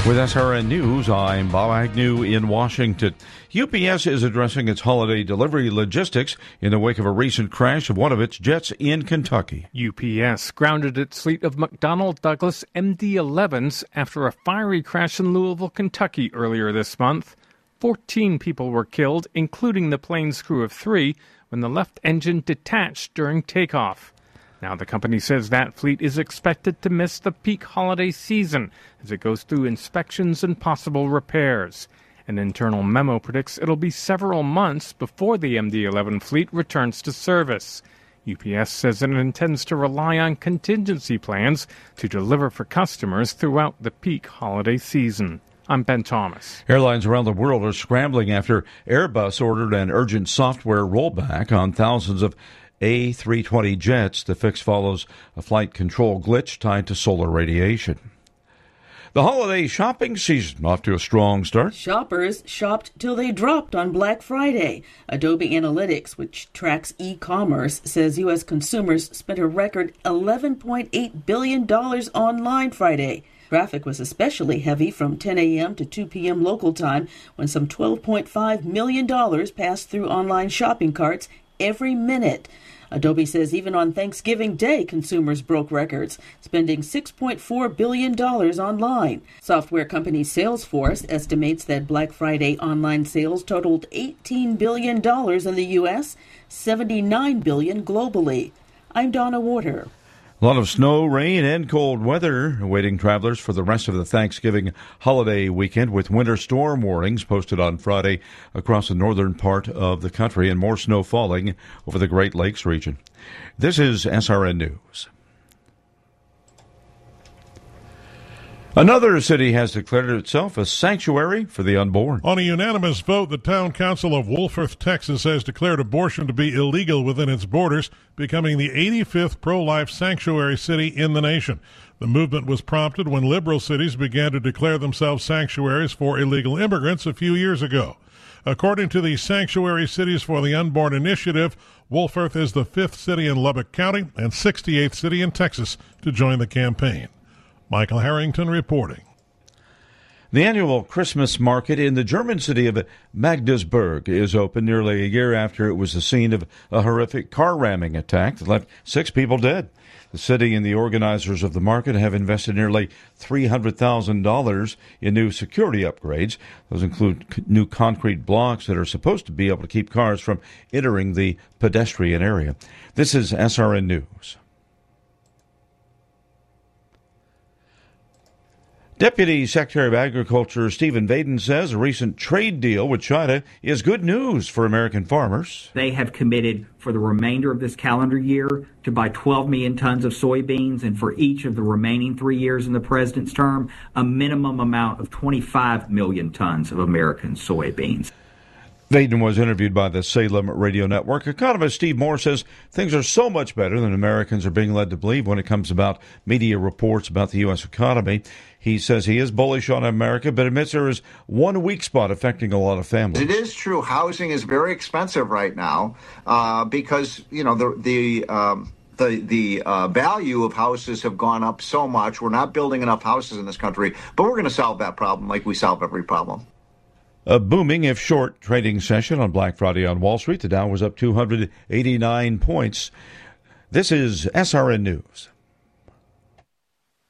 With SRN News, I'm Bob Agnew in Washington. UPS is addressing its holiday delivery logistics in the wake of a recent crash of one of its jets in Kentucky. UPS grounded its fleet of McDonnell Douglas MD-11s after a fiery crash in Louisville, Kentucky earlier this month. 14 people were killed, including the plane's crew of 3, when the left engine detached during takeoff. Now, the company says that fleet is expected to miss the peak holiday season as it goes through inspections and possible repairs. An internal memo predicts it'll be several months before the MD-11 fleet returns to service. UPS says it intends to rely on contingency plans to deliver for customers throughout the peak holiday season. I'm Ben Thomas. Airlines around the world are scrambling after Airbus ordered an urgent software rollback on thousands of A320 jets. The fix follows a flight control glitch tied to solar radiation. The holiday shopping season off to a strong start. Shoppers shopped till they dropped on Black Friday. Adobe Analytics, which tracks e-commerce, says U.S. consumers spent a record $11.8 billion online Friday. Traffic was especially heavy from 10 a.m. to 2 p.m. local time, when some $12.5 million passed through online shopping carts every minute. Adobe says even on Thanksgiving Day, consumers broke records, spending $6.4 billion online. Software company Salesforce estimates that Black Friday online sales totaled $18 billion in the U.S., $79 billion globally. I'm Donna Warder. A lot of snow, rain, and cold weather awaiting travelers for the rest of the Thanksgiving holiday weekend, with winter storm warnings posted on Friday across the northern part of the country and more snow falling over the Great Lakes region. This is SRN News. Another city has declared itself a sanctuary for the unborn. On a unanimous vote, the town council of Wolfforth, Texas, has declared abortion to be illegal within its borders, becoming the 85th pro-life sanctuary city in the nation. The movement was prompted when liberal cities began to declare themselves sanctuaries for illegal immigrants a few years ago. According to the Sanctuary Cities for the Unborn Initiative, Wolfforth is the 5th city in Lubbock County and 68th city in Texas to join the campaign. Michael Harrington reporting. The annual Christmas market in the German city of Magdeburg is open nearly a year after it was the scene of a horrific car ramming attack that left 6 people dead. The city and the organizers of the market have invested nearly $300,000 in new security upgrades. Those include new concrete blocks that are supposed to be able to keep cars from entering the pedestrian area. This is SRN News. Deputy Secretary of Agriculture Stephen Vaden says a recent trade deal with China is good news for American farmers. They have committed for the remainder of this calendar year to buy 12 million tons of soybeans, and for each of the remaining 3 years in the president's term, a minimum amount of 25 million tons of American soybeans. Vaden was interviewed by the Salem Radio Network. Economist Steve Moore says things are so much better than Americans are being led to believe when it comes about media reports about the U.S. economy. He says he is bullish on America, but admits there is one weak spot affecting a lot of families. It is true. Housing is very expensive right now because, you know, the value of houses have gone up so much. We're not building enough houses in this country, but we're going to solve that problem like we solve every problem. A booming, if short, trading session on Black Friday on Wall Street. The Dow was up 289 points. This is SRN News.